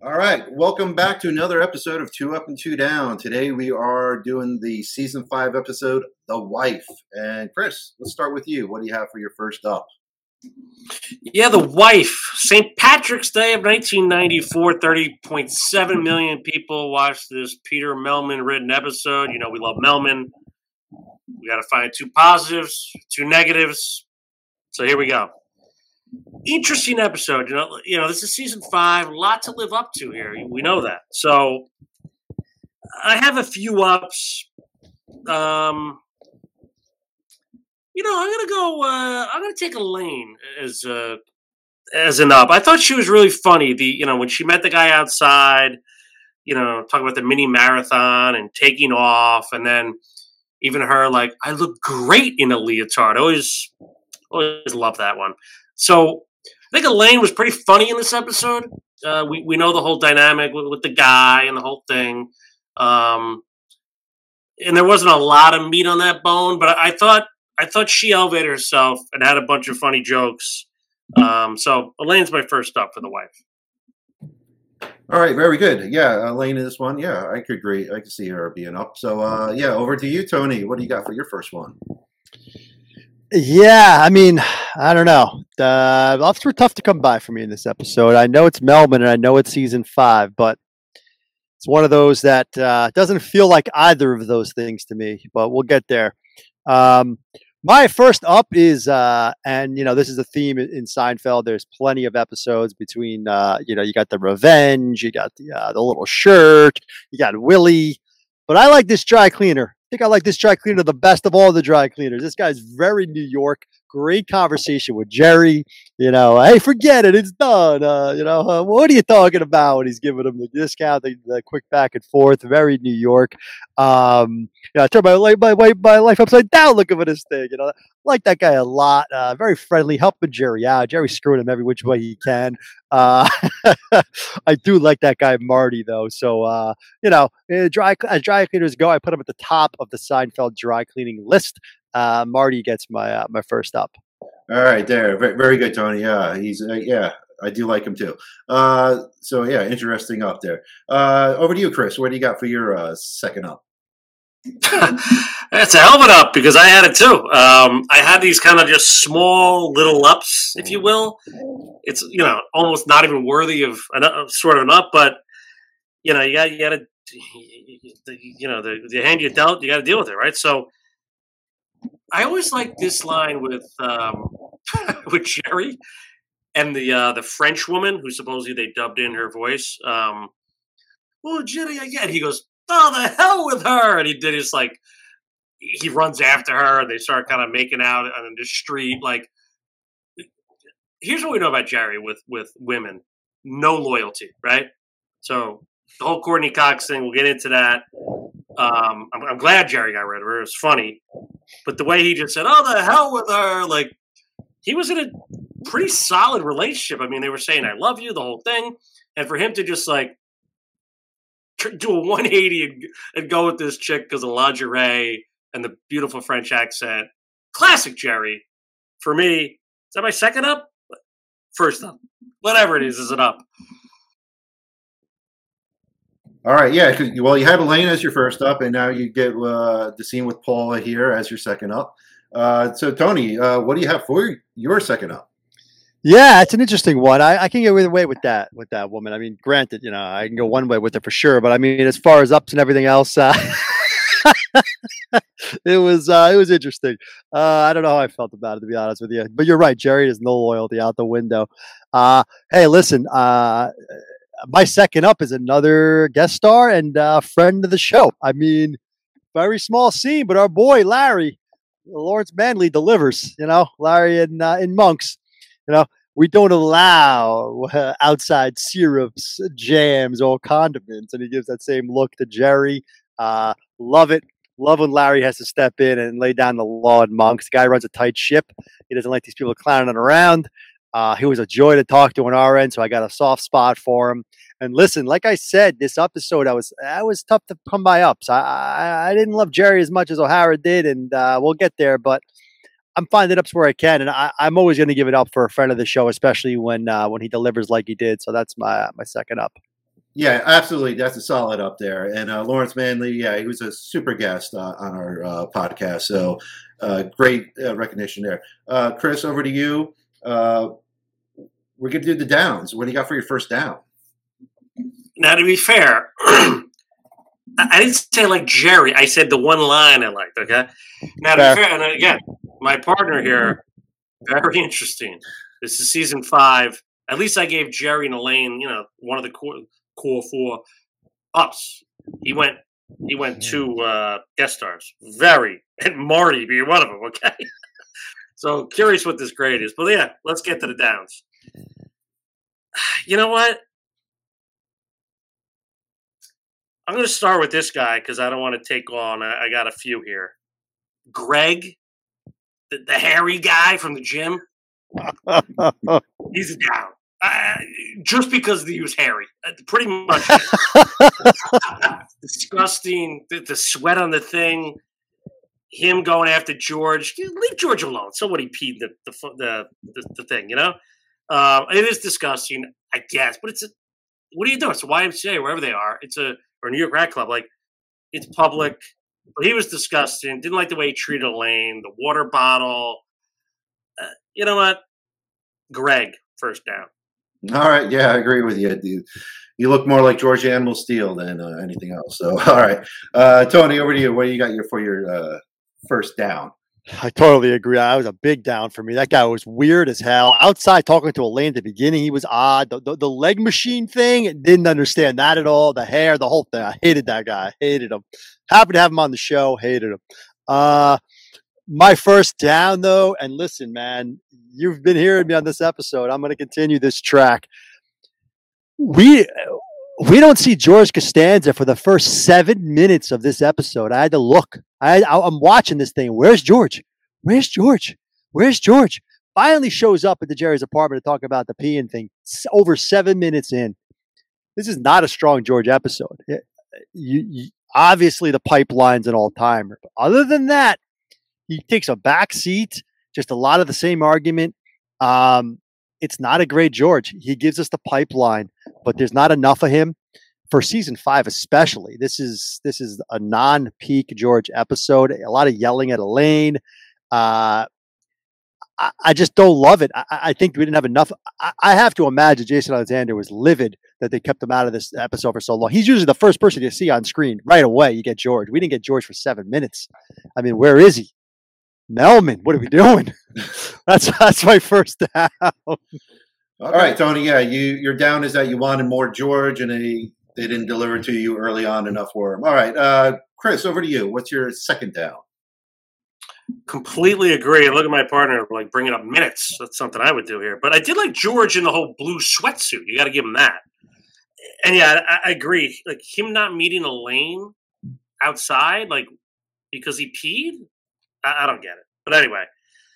All right, welcome back to another episode of Two Up and Two Down. Today we are doing the season 5 episode, The Wife. And Chris, let's start with you. What do you have for your first up? Yeah, The Wife. St. Patrick's Day of 1994, 30.7 million people watched this Peter Melman written episode. You know, we love Melman. We got to find two positives, two negatives. So here we go. Interesting episode. You know, this is season 5. A lot to live up to here. We know that. So I have a few ups. I'm gonna go. I'm gonna take Elaine as an up. I thought she was really funny. When she met the guy outside, talking about the mini marathon and taking off, and then even her like, I look great in a leotard. I always love that one. So I think Elaine was pretty funny in this episode. We know the whole dynamic with the guy and the whole thing. And there wasn't a lot of meat on that bone, but I thought she elevated herself and had a bunch of funny jokes. So Elaine's my first up for The Wife. All right, very good. Yeah, Elaine in this one. Yeah, I could agree. I could see her being up. So, over to you, Tony. What do you got for your first one? Yeah, I mean, I don't know. The ups were tough to come by for me in this episode. I know it's Melbourne and I know it's season 5, but it's one of those that doesn't feel like either of those things to me, but we'll get there. My first up is, this is a theme in Seinfeld. There's plenty of episodes between, you got the revenge, you got the little shirt, you got Willie, but I like this dry cleaner. I think I like this dry cleaner the best of all the dry cleaners. This guy's very New York. Great conversation with Jerry. Hey, forget it. It's done. What are you talking about? And he's giving him the discount, the quick back and forth. Very New York. I turn my life upside down looking for this thing. I like that guy a lot. Very friendly, helping Jerry out. Jerry's screwing him every which way he can. I do like that guy Marty though. So as dry cleaners go, I put him at the top of the Seinfeld dry cleaning list. Marty gets my first up. All right, there. Very, very good, Tony. Yeah, he's I do like him too. Interesting up there. Over to you, Chris. What do you got for your second up? That's a hell of an up because I had it too. I had these kind of just small little ups, if you will. It's almost not even worthy of sort of an up, but you got to the hand you dealt, you got to deal with it, right? So I always like this line with with Jerry and the French woman who supposedly they dubbed in her voice. Well, Jerry, again, he goes, "Oh, the hell with her!" And he did his like, he runs after her, and they start kind of making out on the street. Like, here's what we know about Jerry with women: no loyalty, right? So the whole Courtney Cox thing, we'll get into that. I'm glad Jerry got rid of her. It was funny. But the way he just said, "Oh, the hell with her," like he was in a pretty solid relationship. I mean, they were saying, "I love you," the whole thing. And for him to just like do a 180 and go with this chick because of lingerie and the beautiful French accent. Classic Jerry. For me, is that my second up? First up. Whatever it is an up. All right, yeah. Well, you had Elaine as your first up, and now you get the scene with Paula here as your second up. So, Tony, what do you have for your second up? Yeah, it's an interesting one. I can go either way with that woman. I mean, granted, I can go one way with it for sure, but I mean, as far as ups and everything else, it was interesting. I don't know how I felt about it, to be honest with you. But you're right, Jerry has no loyalty out the window. Hey, listen, my second up is another guest star and friend of the show. I mean, very small scene, but our boy Larry, Lawrence Manley delivers. Larry in Monks. We don't allow outside syrups, jams, or condiments. And he gives that same look to Jerry. Love it. Love when Larry has to step in and lay down the law in Monks. The guy runs a tight ship. He doesn't like these people clowning around. He was a joy to talk to on our end, so I got a soft spot for him. And listen, like I said, this episode, I was tough to come by ups. I didn't love Jerry as much as O'Hara did, and we'll get there. But I'm finding ups where I can, and I'm always going to give it up for a friend of the show, especially when he delivers like he did. So that's my second up. Yeah, absolutely. That's a solid up there. And Lawrence Manley, yeah, he was a super guest on our podcast. So great recognition there. Chris, over to you. We're going to do the downs. What do you got for your first down? Now, to be fair, I didn't say like Jerry. I said the one line I liked, okay? Now, to be fair, and again, my partner here, very interesting. This is season 5. At least I gave Jerry and Elaine, one of the core 4 ups. He went 2 guest stars. And Marty being one of them, okay? So curious what this grade is. But yeah, let's get to the downs. You know what? I'm going to start with this guy because I don't want to take on. I got a few here. Greg, the hairy guy from the gym. He's down. Just because he was hairy. Pretty much. Disgusting. The sweat on the thing. Him going after George. Leave George alone. Somebody peed the thing, It is disgusting, I guess. But what are you doing? It's a YMCA, wherever they are. Or New York Rat Club. Like, it's public. But he was disgusting. Didn't like the way he treated Elaine. The water bottle. You know what? Greg, first down. All right. Yeah, I agree with you. You look more like George Animal Steel than anything else. So, all right. Tony, over to you. What do you got for your first down? I totally agree. That was a big down for me. That guy was weird as hell. Outside talking to Elaine at the beginning, he was odd. The leg machine thing, didn't understand that at all. The hair, the whole thing. I hated that guy. I hated him. Happy to have him on the show. Hated him. My first down, though, and listen, man, you've been hearing me on this episode. I'm going to continue this track. We don't see George Costanza for the first 7 minutes of this episode. I had to look. I'm watching this thing. Where's George? Where's George? Where's George? Finally shows up at the Jerry's apartment to talk about the peeing thing. Over 7 minutes in. This is not a strong George episode. You obviously, the pipeline's an all-timer. But other than that, he takes a back seat. Just a lot of the same argument. It's not a great George. He gives us the pipeline, but there's not enough of him for season 5, especially. This is a non-peak George episode. A lot of yelling at Elaine. I just don't love it. I think we didn't have enough. I have to imagine Jason Alexander was livid that they kept him out of this episode for so long. He's usually the first person you see on screen right away. You get George. We didn't get George for 7 minutes. I mean, where is he? Melman, what are we doing? That's my first down. All right, Tony. Yeah, your down is that you wanted more George, and they didn't deliver to you early on enough for him. All right, Chris, over to you. What's your second down? Completely agree. Look at my partner, like bringing up minutes. That's something I would do here. But I did like George in the whole blue sweatsuit. You got to give him that. And yeah, I agree. Like him not meeting Elaine outside, like because he peed. I don't get it. But anyway,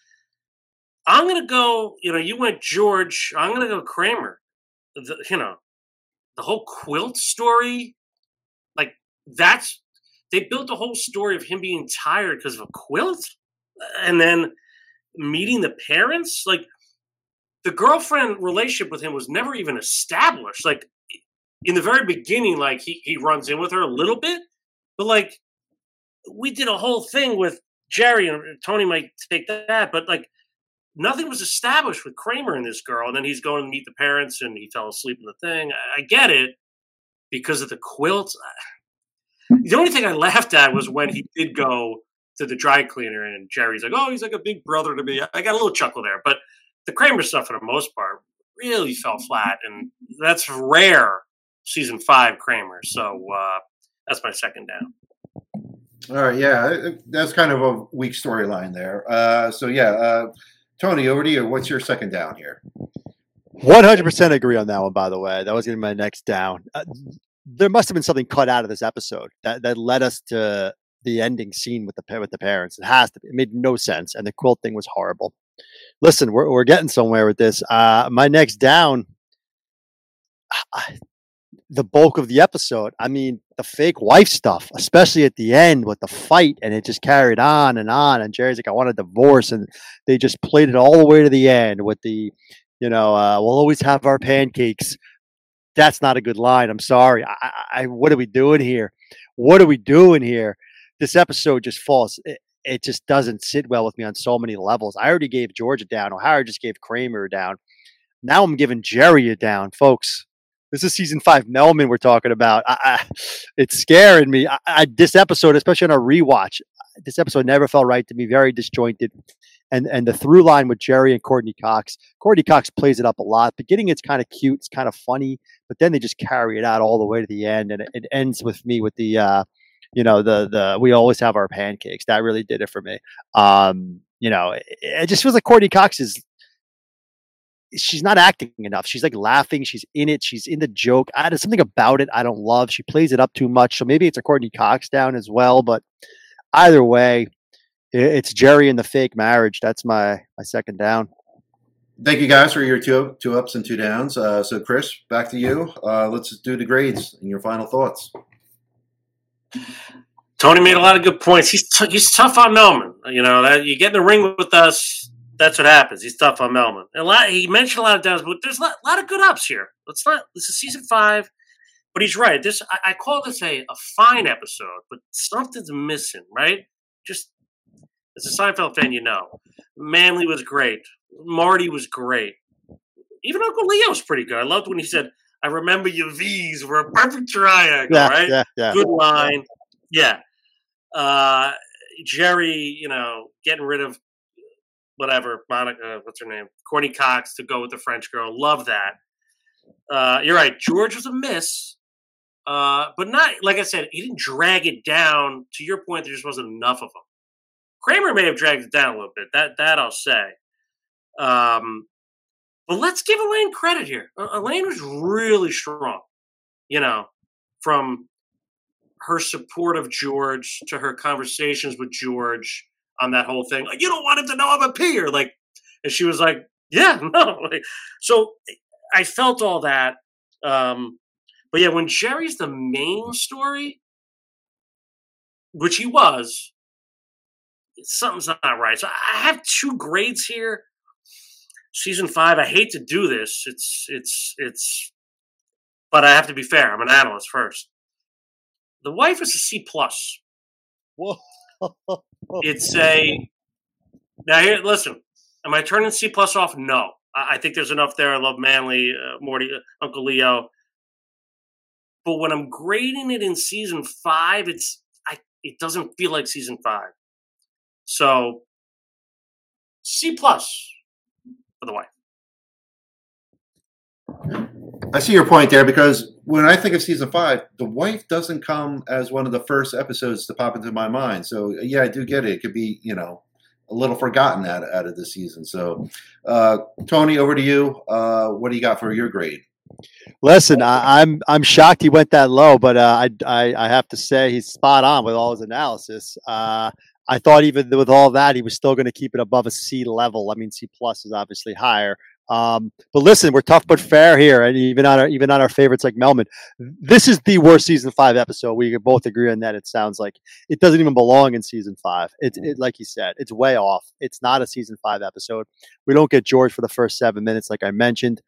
I'm going to go, you went George. I'm going to go Kramer. The whole quilt story, like they built a whole story of him being tired because of a quilt and then meeting the parents. Like the girlfriend relationship with him was never even established. Like in the very beginning, like he runs in with her a little bit, but like we did a whole thing with Jerry, and Tony might take that, but like nothing was established with Kramer and this girl. And then he's going to meet the parents and he fell asleep in the thing. I get it because of the quilt. The only thing I laughed at was when he did go to the dry cleaner and Jerry's like, oh, he's like a big brother to me. I got a little chuckle there, but the Kramer stuff for the most part really fell flat. And that's rare season 5 Kramer. So that's my second down. All right, yeah, that's kind of a weak storyline there. Tony, over to you. What's your second down here? 100% agree on that one, by the way. That was going to be my next down. There must have been something cut out of this episode that led us to the ending scene with the parents. It has to be. It made no sense, and the quilt thing was horrible. Listen, we're getting somewhere with this. My next down, the bulk of the episode. I mean, the fake wife stuff, especially at the end with the fight, and it just carried on. And Jerry's like, I want a divorce. And they just played it all the way to the end with the, we'll always have our pancakes. That's not a good line. I'm sorry. What are we doing here? What are we doing here? This episode just falls. It just doesn't sit well with me on so many levels. I already gave George a down. O'Hara just gave Kramer a down. Now I'm giving Jerry a down, folks. This is season 5 Melman we're talking about. It's scaring me. This episode, especially on a rewatch, this episode never felt right to me. Very disjointed. And the through line with Jerry and Courtney Cox. Courtney Cox plays it up a lot. Beginning, it's kind of cute. It's kind of funny. But then they just carry it out all the way to the end. And it ends with me with the, we always have our pancakes. That really did it for me. It just feels like Courtney Cox she's not acting enough. She's like laughing. She's in it. She's in the joke. There's something about it I don't love. She plays it up too much. So maybe it's a Courtney Cox down as well. But either way, it's Jerry and the fake marriage. That's my second down. Thank you guys for your two ups and 2 downs. So Chris, back to you. Let's do the grades and your final thoughts. Tony made a lot of good points. He's tough on Melman. You get in the ring with us. That's what happens. He's tough on Melman. He mentioned a lot of downs, but there's a lot of good ups here. This is season 5, but he's right. I call this a fine episode, but something's missing, right? Just as a Seinfeld fan, Manley was great. Marty was great. Even Uncle Leo was pretty good. I loved when he said, "I remember your V's were a perfect triangle." Right? Yeah. Good line. Yeah. Jerry, getting rid of whatever, Monica, what's her name? Courtney Cox to go with the French girl. Love that. You're right. George was a miss. But not, like I said, he didn't drag it down. To your point, there just wasn't enough of them. Kramer may have dragged it down a little bit. That I'll say. But let's give Elaine credit here. Elaine was really strong, from her support of George to her conversations with George on that whole thing. Like, you don't want him to know I'm a peer. And she was like, yeah, no. So I felt all that. But yeah, when Jerry's the main story, which he was, something's not right. So I have 2 grades here. Season 5, I hate to do this. It's but I have to be fair. I'm an analyst first. The wife is a C+. Whoa. It's now here. Listen, am I turning C+ off? No, I think there's enough there. I love Manley, Morty, Uncle Leo. But when I'm grading it in season 5, it doesn't feel like season 5. So C+ for the wife. I see your point there, because when I think of season 5, the wife doesn't come as one of the first episodes to pop into my mind. So yeah, I do get it. It could be, a little forgotten out of the season. So Tony, over to you. What do you got for your grade? Listen, I'm shocked he went that low, but I have to say he's spot on with all his analysis. I thought even with all that, he was still going to keep it above a C level. I mean, C+ is obviously higher. But listen, we're tough but fair here, and even on our favorites like Melman. This is the worst season 5 episode. We can both agree on that. It sounds like it doesn't even belong in season 5. It like you said, it's way off. It's not a season 5 episode. We don't get George for the first 7 minutes, like I mentioned.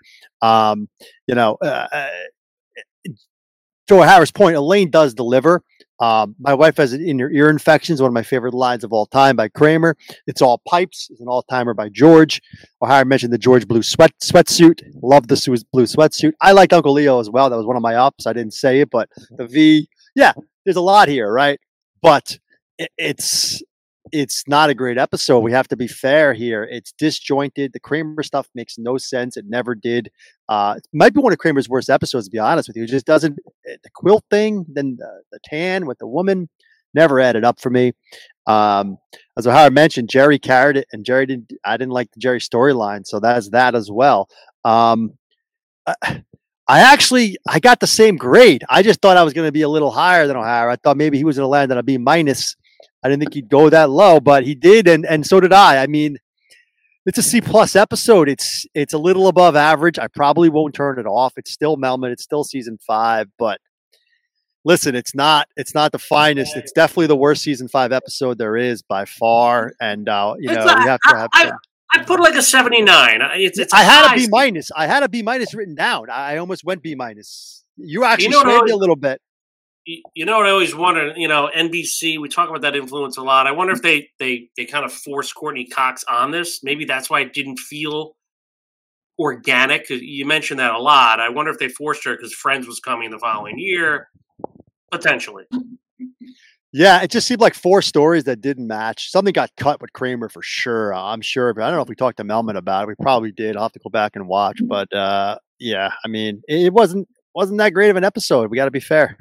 To O'Hara's point, Elaine does deliver. My wife has an ear infections, one of my favorite lines of all time by Kramer. It's all pipes. It's an all-timer by George. O'Hara mentioned the George blue sweatsuit. Love the blue sweatsuit. I liked Uncle Leo as well. That was one of my ups. I didn't say it, but the V, yeah, there's a lot here, right? But it's not a great episode. We have to be fair here. It's disjointed. The Kramer stuff makes no sense. It never did. It might be one of Kramer's worst episodes, to be honest with you. It just doesn't. The quilt thing, then the tan with the woman, never added up for me. As O'Hara mentioned, Jerry carried it, and I didn't like the Jerry storyline, so that's that as well. I got the same grade. I just thought I was going to be a little higher than O'Hara. I thought maybe he was going to land on a B-. I didn't think he'd go that low, but he did, and so did I. I mean, it's a C+ episode. It's a little above average. I probably won't turn it off. It's still Melman. It's still season 5, but listen, it's not the finest. It's definitely the worst season 5 episode there is by far, and we have to have. I put like a 79. It's I had a high B scale. minus. I had a B minus written down. I almost went B minus. You actually know what swayed me I- a little bit. You know what I always wonder? NBC. We talk about that influence a lot. I wonder if they kind of forced Courtney Cox on this. Maybe that's why it didn't feel organic. 'Cause you mentioned that a lot. I wonder if they forced her because Friends was coming the following year, potentially. Yeah, it just seemed like 4 stories that didn't match. Something got cut with Kramer for sure. I'm sure, but I don't know if we talked to Melman about it. We probably did. I'll have to go back and watch. But yeah, I mean, it wasn't that great of an episode. We got to be fair.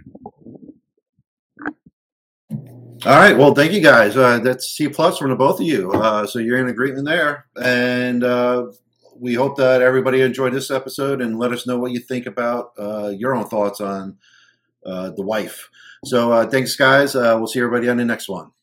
All right. Well, thank you guys. That's C+ from the both of you. So you're in agreement there. And we hope that everybody enjoyed this episode and let us know what you think about your own thoughts on The Wife. So thanks, guys. We'll see everybody on the next one.